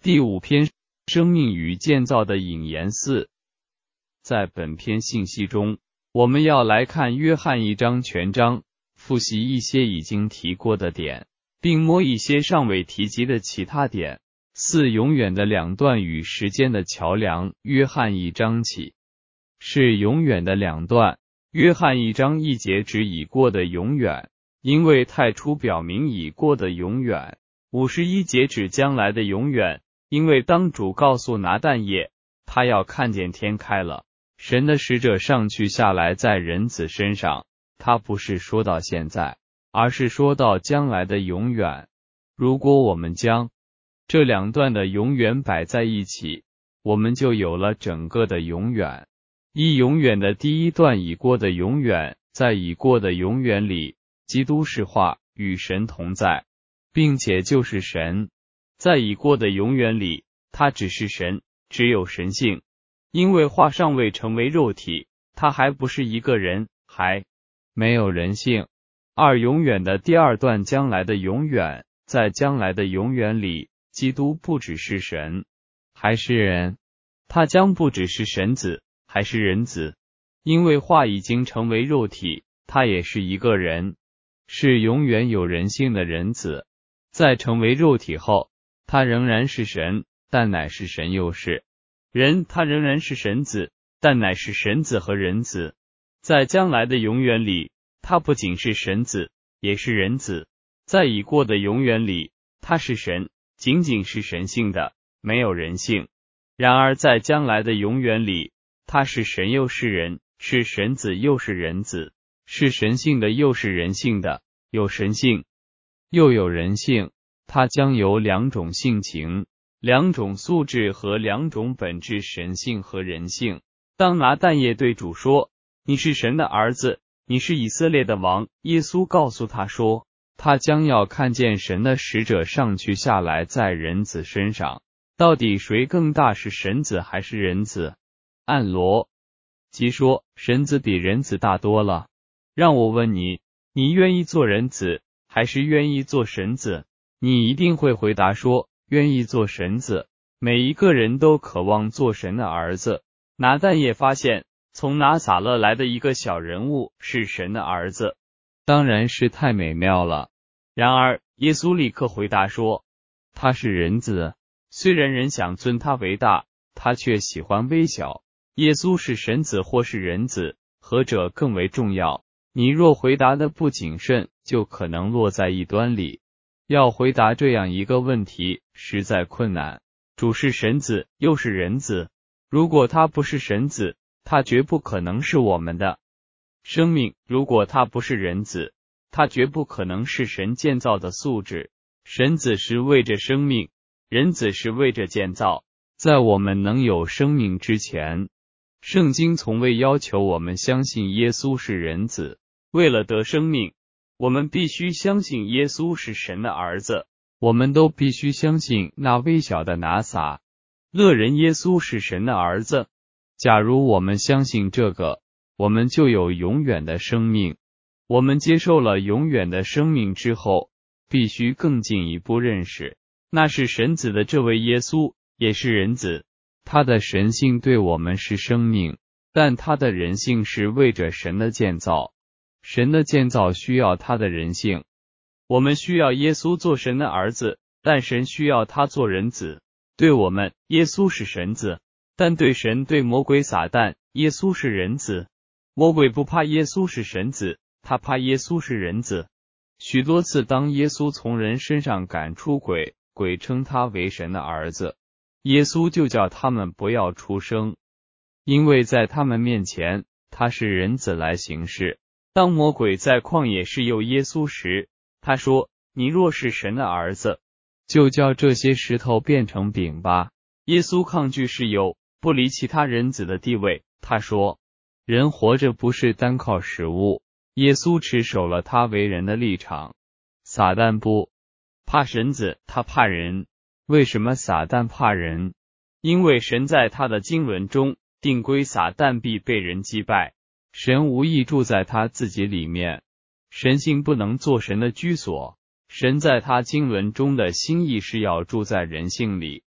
第5篇，生命与建造的引言4。在本篇信息中，我们要来看约翰1章全章，复习一些已经提过的点，并摸一些尚未提及的其他点。4. 永远的两段与时间的桥梁。约翰1章起，是永远的两段。约翰1章1节指已过的永远，因为太初表明已过的永远。51节指将来的永远，因为当主告诉拿但业，他要看见天开了，神的使者上去下来在人子身上，他不是说到现在，而是说到将来的永远。如果我们将这两段的永远摆在一起，我们就有了整个的永远。永远的第一段已过的永远，在已过的永远里，基督是话，与神同在，并且就是神。在已过的永远里，他只是神，只有神性，因为话尚未成为肉体，他还不是一个人，还没有人性。2. 永远的第二段将来的永远，在将来的永远里，基督不只是神，还是人，他将不只是神子，还是人子，因为话已经成为肉体，他也是一个人，是永远有人性的人子。在成为肉体后，他仍然是神，但乃是神又是人，他仍然是神子，但乃是神子和人子。在将来的永远里，他不仅是神子，也是人子。在已过的永远里，他是神，仅仅是神性的，没有人性。然而在将来的永远里，他是神又是人，是神子又是人子，是神性的又是人性的，有神性又有人性。他将有两种性情，两种素质和两种本质，神性和人性。当拿但业对主说，你是神的儿子，你是以色列的王，耶稣告诉他说，他将要看见神的使者上去下来在人子身上。到底谁更大，是神子还是人子？按逻辑说，神子比人子大多了。让我问你，你愿意做人子，还是愿意做神子？你一定会回答说，愿意做神子。每一个人都渴望做神的儿子。拿但业发现，从拿撒勒来的一个小人物是神的儿子，当然是太美妙了。然而，耶稣立刻回答说，他是人子。虽然人想尊他为大，他却喜欢微小。耶稣是神子或是人子，何者更为重要？你若回答的不谨慎，就可能落在异端里。要回答这样一个问题，实在困难。主是神子，又是人子。如果他不是神子，他绝不可能是我们的生命；如果他不是人子，他绝不可能是神建造的素质。神子是为着生命，人子是为着建造。在我们能有生命之前，圣经从未要求我们相信耶稣是人子。为了得生命，我们必须相信耶稣是神的儿子。我们都必须相信那微小的拿撒勒人耶稣是神的儿子。假如我们相信这个，我们就有永远的生命。我们接受了永远的生命之后，必须更进一步认识，那是神子的这位耶稣，也是人子。他的神性对我们是生命，但他的人性是为着神的建造。神的建造需要他的人性。我们需要耶稣做神的儿子，但神需要他做人子。对我们，耶稣是神子，但对神，对魔鬼撒旦，耶稣是人子。魔鬼不怕耶稣是神子，他怕耶稣是人子。许多次当耶稣从人身上赶出鬼，鬼称他为神的儿子，耶稣就叫他们不要出声，因为在他们面前，他是人子来行事。当魔鬼在旷野试诱耶稣时，他说，你若是神的儿子，就叫这些石头变成饼吧。耶稣抗拒试诱，不离其他人子的地位。他说，人活着不是单靠食物。耶稣持守了他为人的立场。撒旦不怕神子，他怕人。为什么撒旦怕人？因为神在他的经纶中定规，撒旦必被人击败。神无意住在他自己里面，神性不能做神的居所。神在他经纶中的心意是要住在人性里，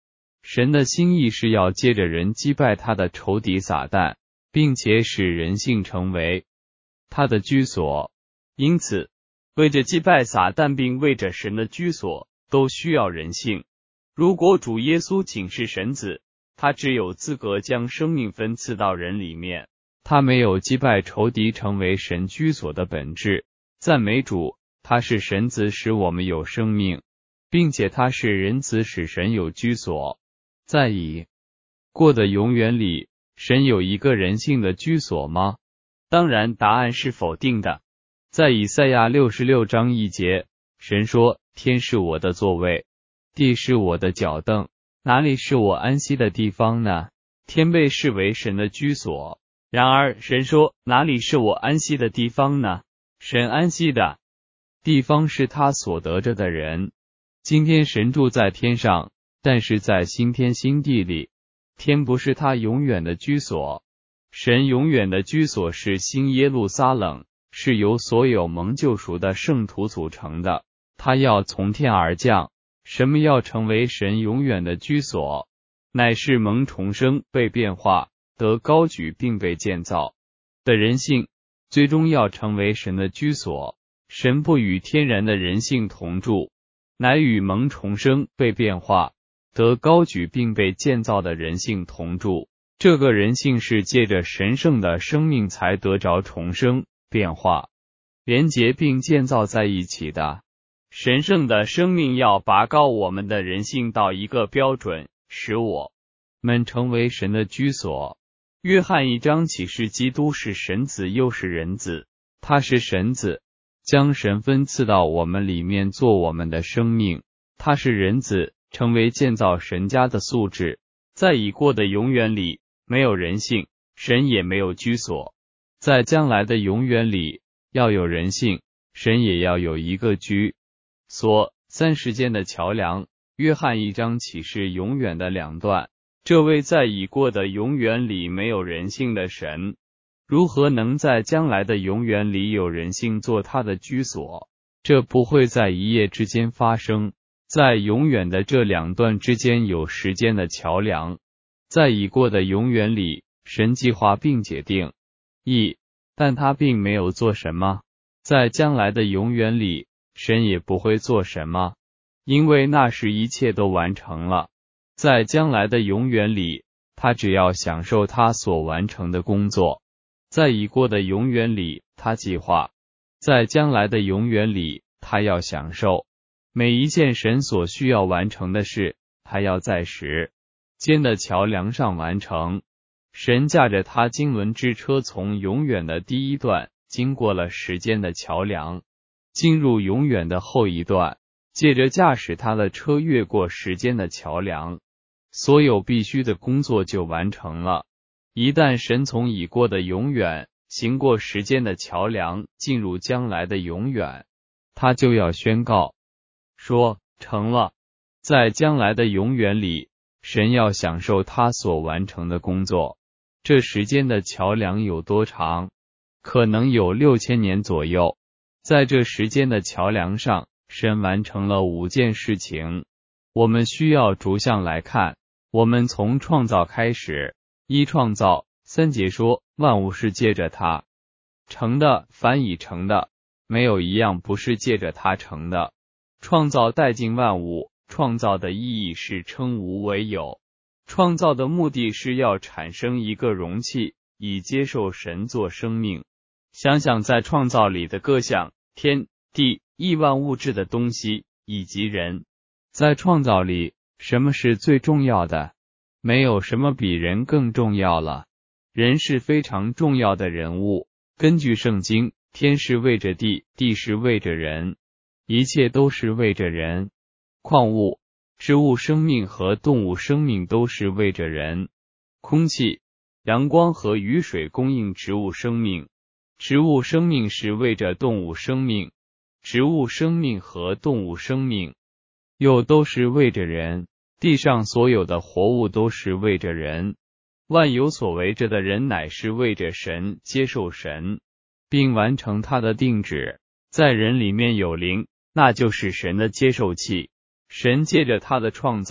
神的心意是要借着人击败他的仇敌撒旦，并且使人性成为他的居所。因此，为着击败撒旦并为着神的居所，都需要人性。如果主耶稣仅是神子，他只有资格将生命分赐到人里面，他没有击败仇敌成为神居所的本质。赞美主，他是神子使我们有生命，并且他是人子使神有居所。在已过的永远里，神有一个人性的居所吗？当然，答案是否定的。在以赛亚66章1节，神说：天是我的座位，地是我的脚凳，哪里是我安息的地方呢？天被视为神的居所。然而神说，哪里是我安息的地方呢？神安息的地方是他所得着的人。今天神住在天上，但是在新天新地里，天不是他永远的居所。神永远的居所是新耶路撒冷，是由所有蒙救赎的圣徒组成的。他要从天而降。什么要成为神永远的居所？乃是蒙重生、被变化、得高举并被建造的人性，最终要成为神的居所。神不与天然的人性同住，乃与蒙重生、被变化、得高举并被建造的人性同住。这个人性是借着神圣的生命才得着重生、变化、连结并建造在一起的。神圣的生命要拔高我们的人性到一个标准，使我们成为神的居所。约翰1章启示基督是神子又是人子，他是神子，将神分赐到我们里面做我们的生命。他是人子，成为建造神家的素质。在已过的永远里，没有人性，神也没有居所。在将来的永远里，要有人性，神也要有一个居所。三时间的桥梁，约翰1章启示永远的两段。这位在已过的永远里没有人性的神，如何能在将来的永远里有人性做他的居所？这不会在一夜之间发生。在永远的这两段之间有时间的桥梁。在已过的永远里，神计划并解定但他并没有做什么。在将来的永远里，神也不会做什么，因为那时一切都完成了。在将来的永远里，他只要享受他所完成的工作。在已过的永远里，他计划；在将来的永远里，他要享受每一件神所需要完成的事，他要在时间的桥梁上完成。神驾着他经纶之车从永远的第一段经过了时间的桥梁，进入永远的后一段，借着驾驶他的车越过时间的桥梁，所有必须的工作就完成了。一旦神从已过的永远行过时间的桥梁进入将来的永远，他就要宣告说成了。在将来的永远里，神要享受他所完成的工作。这时间的桥梁有多长？可能有6000年左右。在这时间的桥梁上，神完成了5件事情。我们需要逐项来看。我们从创造开始。创造，3节说，万物是借着他成的，凡已成的，没有一样不是借着他成的。创造带进万物，创造的意义是称无为有。创造的目的是要产生一个容器，以接受神做生命。想想在创造里的各项天地亿万物质的东西以及人。在创造里，什么是最重要的？没有什么比人更重要了。人是非常重要的人物。根据圣经，天是为着地，地是为着人，一切都是为着人。矿物、植物生命和动物生命都是为着人。空气、阳光和雨水供应植物生命。植物生命是为着动物生命，植物生命和动物生命又都是为着人。地上所有的活物都是为着人。万有所为着的人乃是为着神，接受神，并完成他的定旨。在人里面有灵，那就是神的接受器。神借着他的创造，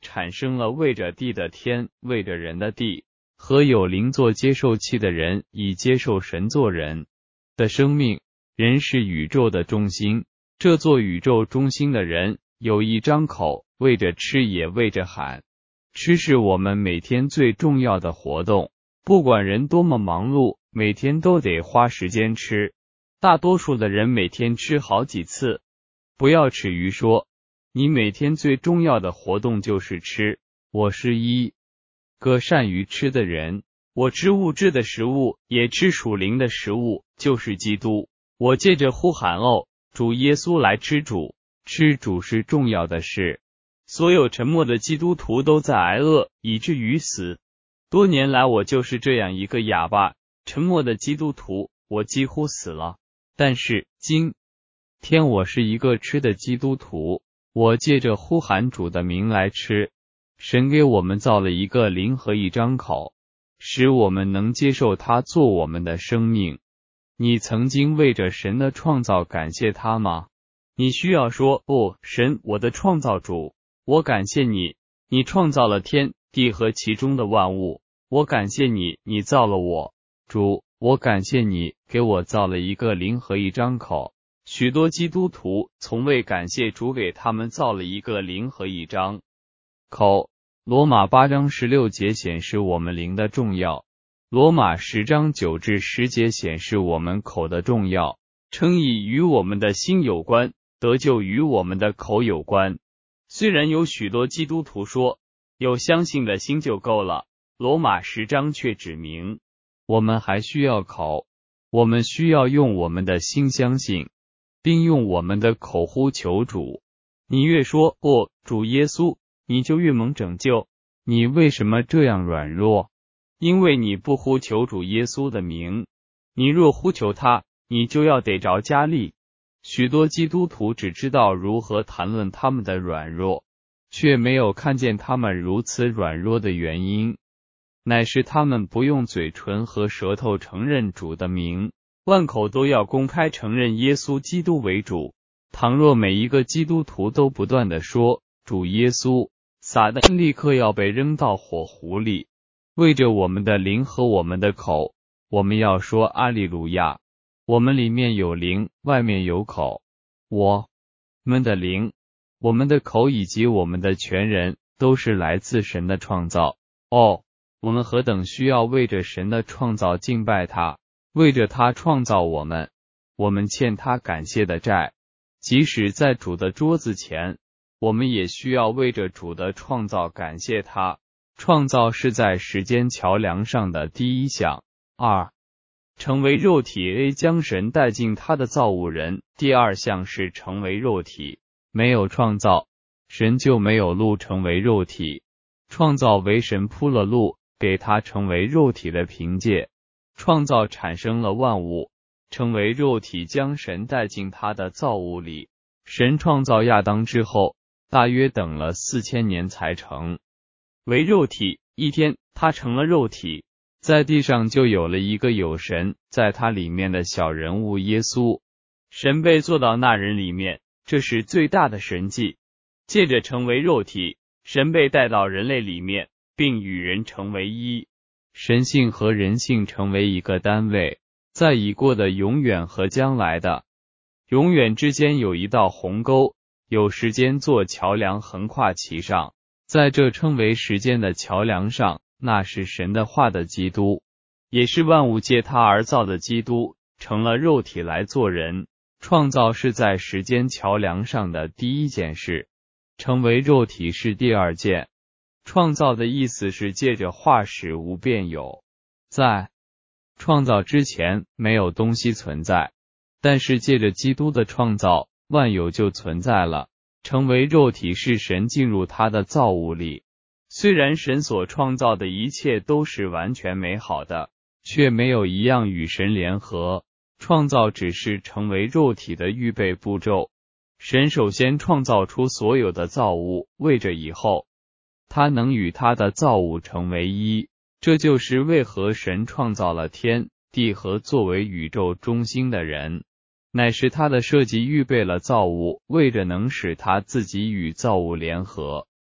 产生了为着地的天，为着人的地，和有灵做接受器的人，以接受神做人的生命。人是宇宙的中心，这座宇宙中心的人有一张口，为着吃也为着喊。吃是我们每天最重要的活动，不管人多么忙碌，每天都得花时间吃。大多数的人每天吃好几次。不要耻于说，你每天最重要的活动就是吃。我是一个善于吃的人，我吃物质的食物，也吃属灵的食物，就是基督。我借着呼喊主耶稣来吃主，吃主是重要的事。所有沉默的基督徒都在挨饿，以至于死。多年来我就是这样一个哑巴，沉默的基督徒，我几乎死了。但是今天我是一个吃的基督徒，我借着呼喊主的名来吃。神给我们造了一个灵和一张口，使我们能接受他做我们的生命。你曾经为着神的创造感谢他吗？你需要说，神，我的创造主，我感谢你，你创造了天地和其中的万物，我感谢你，你造了我。主，我感谢你给我造了一个灵和一张口。许多基督徒从未感谢主给他们造了一个灵和一张口。罗马8章16节显示我们灵的重要，罗马10章9至10节显示我们口的重要。称义与我们的心有关，得救与我们的口有关。虽然有许多基督徒说有相信的心就够了，罗马10章却指明我们还需要口，我们需要用我们的心相信，并用我们的口呼求主。你越说主耶稣，你就越蒙拯救。你为什么这样软弱？因为你不呼求主耶稣的名。你若呼求他，你就要得着加力。许多基督徒只知道如何谈论他们的软弱，却没有看见他们如此软弱的原因，乃是他们不用嘴唇和舌头承认主的名，万口都要公开承认耶稣基督为主。倘若每一个基督徒都不断地说主耶稣，撒旦立刻要被扔到火湖里。为着我们的灵和我们的口，我们要说阿利路亚。我们里面有灵，外面有口。我们的灵，我们的口以及我们的全人都是来自神的创造。我们何等需要为着神的创造敬拜他，为着他创造我们，我们欠他感谢的债。即使在主的桌子前，我们也需要为着主的创造感谢他。创造是在时间桥梁上的第一项。2. 成为肉体，将神带进他的造物人。第二项是成为肉体。没有创造，神就没有路成为肉体。创造为神铺了路，给他成为肉体的凭借。创造产生了万物，成为肉体将神带进他的造物里。神创造亚当之后，大约等了4000年才成为肉体。一天，他成了肉体，在地上就有了一个有神在他里面的小人物耶稣。神被做到那人里面，这是最大的神迹。借着成为肉体，神被带到人类里面，并与人成为一。神性和人性成为一个单位，在已过的永远和将来的永远之间有一道鸿沟，有时间做桥梁横跨其上。在这称为时间的桥梁上，那是神的话的基督，也是万物借他而造的基督，成了肉体来做人。创造是在时间桥梁上的第一件事，成为肉体是第二件。创造的意思是借着话使无变有。在创造之前没有东西存在，但是借着基督的创造，万有就存在了。成为肉体是神进入他的造物里。虽然神所创造的一切都是完全美好的，却没有一样与神联合。创造只是成为肉体的预备步骤。神首先创造出所有的造物，为着以后他能与他的造物成为一。这就是为何神创造了天地和作为宇宙中心的人，乃是他的设计预备了造物，为着能使他自己与造物联合。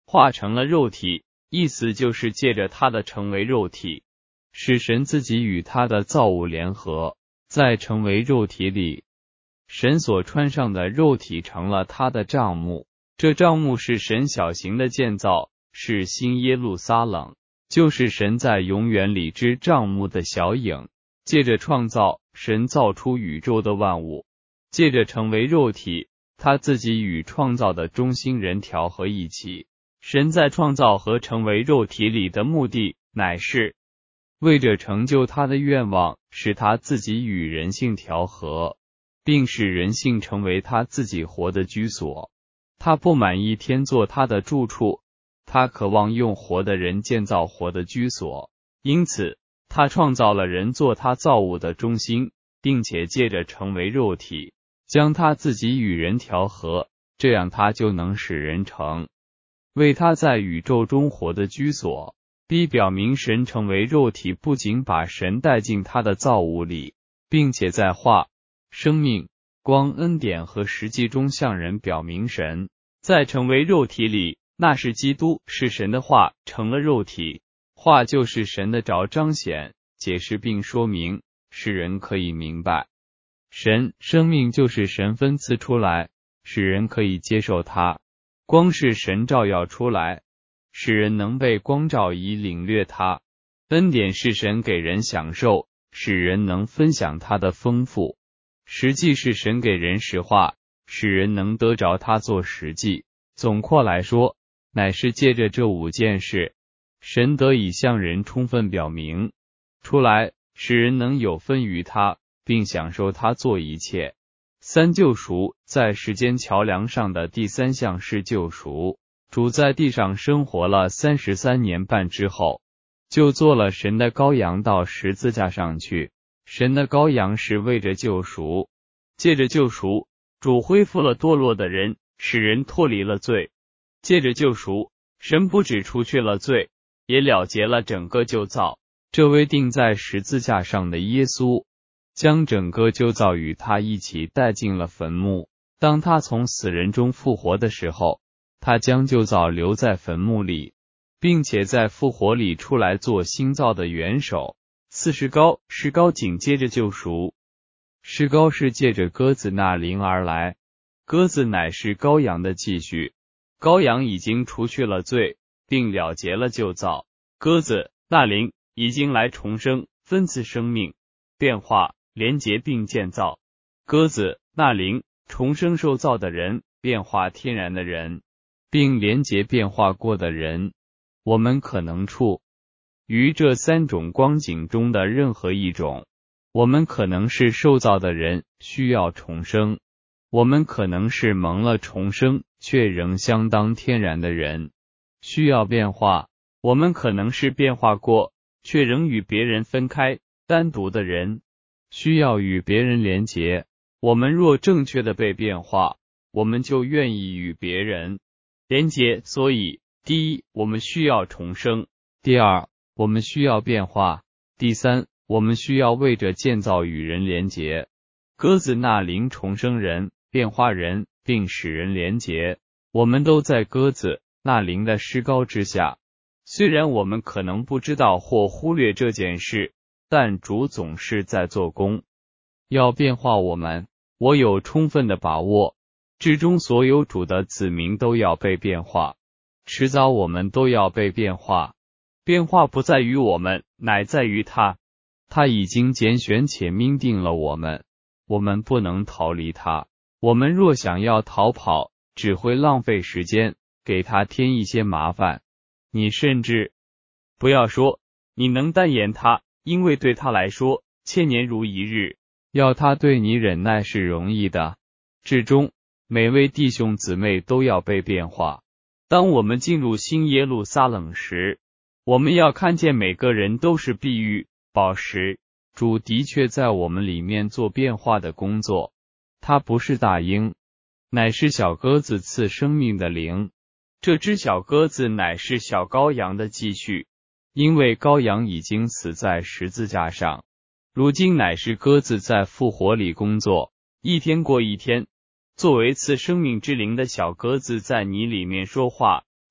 化成了肉体，意思就是借着他的成为肉体，使神自己与他的造物联合，在成为肉体里，神所穿上的肉体成了他的帐幕。这帐幕是神小型的建造，是新耶路撒冷，就是神在永远里之帐幕的小影。借着创造，神造出宇宙的万物，借着成为肉体，他自己与创造的中心人调和一起。神在创造和成为肉体里的目的，乃是为着成就他的愿望，使他自己与人性调和，并使人性成为他自己活的居所。他不满意天作他的住处，他渴望用活的人建造活的居所，因此他创造了人做他造物的中心，并且借着成为肉体，将他自己与人调和，这样他就能使人成为他在宇宙中活的居所。B 表明神成为肉体不仅把神带进他的造物里，并且在化、生命、光、恩典和实际中向人表明神在成为肉体里，那是基督，是神的话成了肉体。话就是神的着彰显、解释并说明，使人可以明白。生命就是神分赐出来，使人可以接受它。光是神照耀出来，使人能被光照以领略它。恩典是神给人享受，使人能分享它的丰富。实际是神给人实话，使人能得着它做实际。总括来说，乃是借着这5件事，神得以向人充分表明出来，使人能有分于他，并享受他做一切。3救赎，在时间桥梁上的第3项是救赎。主在地上生活了33年半之后，就做了神的羔羊到十字架上去。神的羔羊是为着救赎，借着救赎，主恢复了堕落的人，使人脱离了罪。借着救赎，神不只除去了罪，也了结了整个旧造。这位钉在十字架上的耶稣，将整个旧造与他一起带进了坟墓。当他从死人中复活的时候，他将旧造留在坟墓里，并且在复活里出来做新造的元首。4石膏紧接着救赎。石膏是借着鸽子那灵而来，鸽子乃是羔羊的继续。羔羊已经除去了罪，并了结了旧造。鸽子那灵已经来重生，分赐生命、变化、连结并建造。鸽子那灵重生受造的人，变化天然的人，并连结变化过的人。我们可能处于这3种光景中的任何一种。我们可能是受造的人，需要重生；我们可能是蒙了重生却仍相当天然的人，需要变化；我们可能是变化过却仍与别人分开单独的人，需要与别人连结。我们若正确的被变化，我们就愿意与别人连结。所以，第一，我们需要重生；第二，我们需要变化；第三，我们需要为着建造与人连结。鸽子那灵重生人、变化人，并使人连结。我们都在鸽子那灵的施膏之下。虽然我们可能不知道或忽略这件事，但主总是在做工，要变化我们。我有充分的把握，至终所有主的子民都要被变化，迟早我们都要被变化。变化不在于我们，乃在于他。他已经拣选且命定了我们，我们不能逃离他。我们若想要逃跑，只会浪费时间，给他添一些麻烦。你甚至不要说你能单言他，因为对他来说，1000年如一日。要他对你忍耐是容易的。至终，每位弟兄姊妹都要被变化。当我们进入新耶路撒冷时，我们要看见每个人都是碧玉、宝石。主的确在我们里面做变化的工作。他不是大鹰，乃是小鸽子赐生命的灵。这只小鸽子乃是小羔羊的继续，因为羔羊已经死在十字架上，如今乃是鸽子在复活里工作，一天过一天。作为赐生命之灵的小鸽子在你里面说话，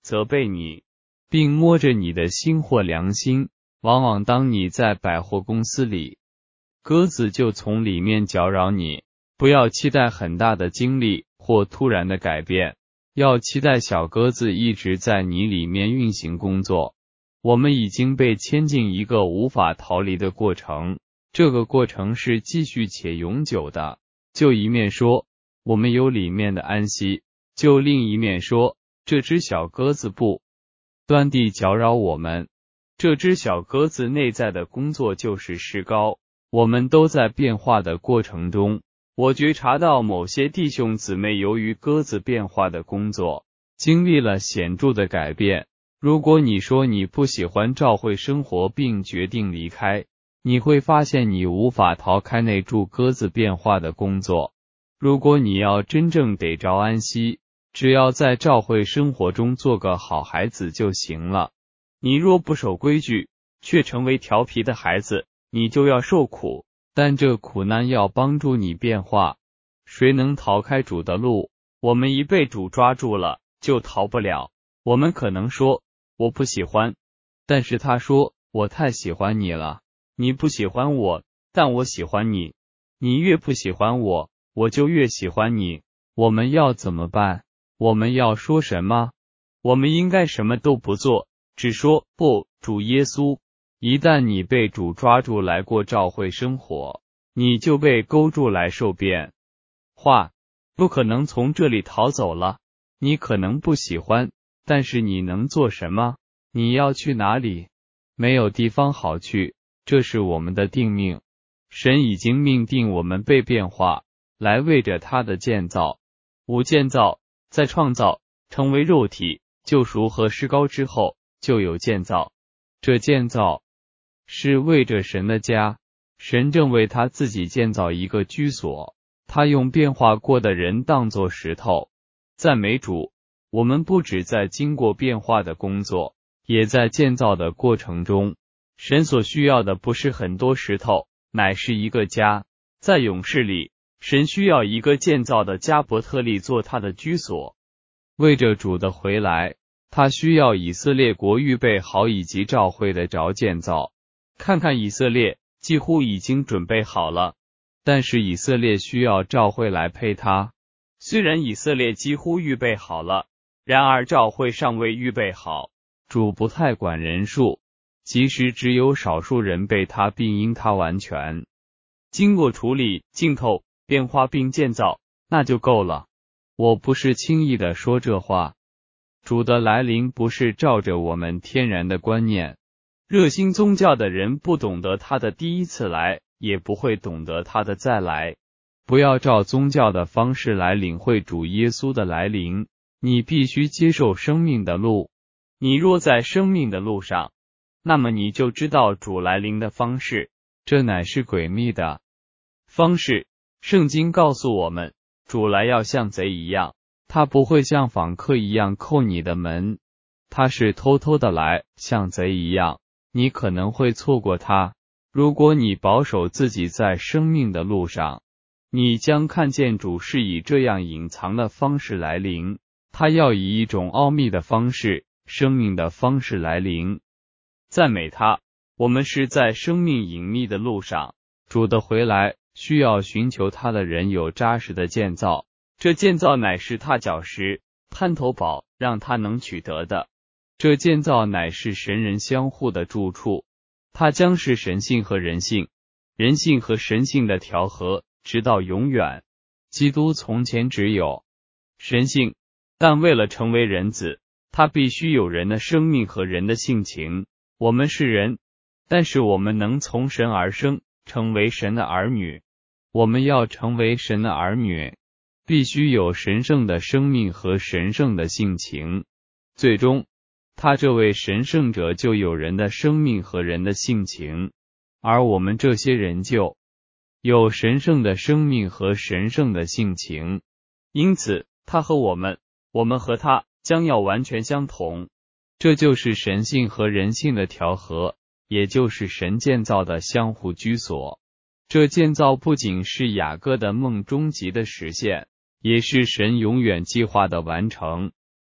责备你，并摸着你的心或良心。往往当你在百货公司里，鸽子就从里面搅扰你。不要期待很大的经历或突然的改变，要期待小鸽子一直在你里面运行工作。我们已经被牵进一个无法逃离的过程，这个过程是继续且永久的。就一面说，我们有里面的安息，就另一面说，这只小鸽子不断地搅扰我们。这只小鸽子内在的工作就是石膏。我们都在变化的过程中。我觉察到某些弟兄姊妹由于鸽子变化的工作，经历了显著的改变。如果你说你不喜欢教会生活并决定离开，你会发现你无法逃开那株鸽子变化的工作。如果你要真正得着安息，只要在教会生活中做个好孩子就行了。你若不守规矩，却成为调皮的孩子，你就要受苦。但这苦难要帮助你变化。谁能逃开主的路？我们一被主抓住了，就逃不了。我们可能说，我不喜欢，但是他说，我太喜欢你了。你不喜欢我，但我喜欢你。你越不喜欢我，我就越喜欢你。我们要怎么办？我们要说什么？我们应该什么都不做，只说，不，主耶稣。一旦你被主抓住来过教会生活，你就被勾住来受变化，不可能从这里逃走了。你可能不喜欢，但是你能做什么？你要去哪里？没有地方好去，这是我们的定命。神已经命定我们被变化，来为着他的建造。五建造，在创造成为肉体救赎和施膏之后，就有建造。这建造是为着神的家，神正为他自己建造一个居所，他用变化过的人当作石头。赞美主，我们不只在经过变化的工作，也在建造的过程中。神所需要的不是很多石头，乃是一个家。在勇士里，神需要一个建造的加伯特利做他的居所。为着主的回来，他需要以色列国预备好以及教会的着建造。看看以色列几乎已经准备好了，但是以色列需要教会来配他。虽然以色列几乎预备好了，然而教会尚未预备好。主不太管人数，即使只有少数人被他并因他完全经过处理、浸透、变化并建造，那就够了。我不是轻易的说这话。主的来临不是照着我们天然的观念。热心宗教的人不懂得他的第一次来，也不会懂得他的再来。不要照宗教的方式来领会主耶稣的来临，你必须接受生命的路。你若在生命的路上，那么你就知道主来临的方式，这乃是诡秘的方式。圣经告诉我们，主来要像贼一样，他不会像访客一样叩你的门，他是偷偷的来，像贼一样。你可能会错过他。如果你保守自己在生命的路上，你将看见主是以这样隐藏的方式来临，他要以一种奥秘的方式、生命的方式来临。赞美他，我们是在生命隐秘的路上。主的回来需要寻求他的人有扎实的建造，这建造乃是踏脚石、攀头堡，让他能取得的。这建造乃是神人相互的住处，它将是神性和人性、人性和神性的调和，直到永远。基督从前只有神性，但为了成为人子，他必须有人的生命和人的性情。我们是人，但是我们能从神而生，成为神的儿女。我们要成为神的儿女，必须有神圣的生命和神圣的性情。最终他这位神圣者就有人的生命和人的性情，而我们这些人就有神圣的生命和神圣的性情。因此他和我们和他将要完全相同。这就是神性和人性的调和，也就是神建造的相互居所。这建造不仅是雅各的梦终极的实现，也是神永远计划的完成。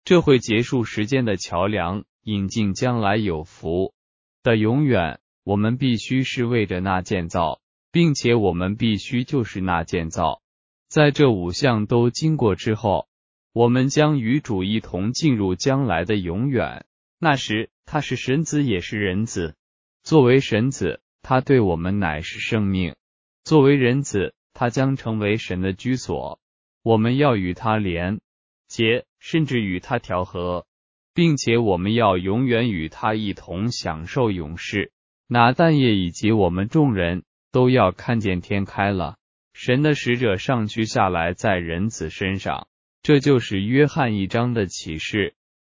这会结束时间的桥梁，引进将来有福的永远。我们必须是为着那建造，并且我们必须就是那建造。在这5项都经过之后，我们将与主一同进入将来的永远。那时，他是神子也是人子。作为神子，他对我们乃是生命；作为人子，他将成为神的居所。我们要与他连结，甚至与他调和，并且我们要永远与他一同享受永世。拿但业以及我们众人都要看见天开了，神的使者上去下来在人子身上。这就是约翰1章的启示。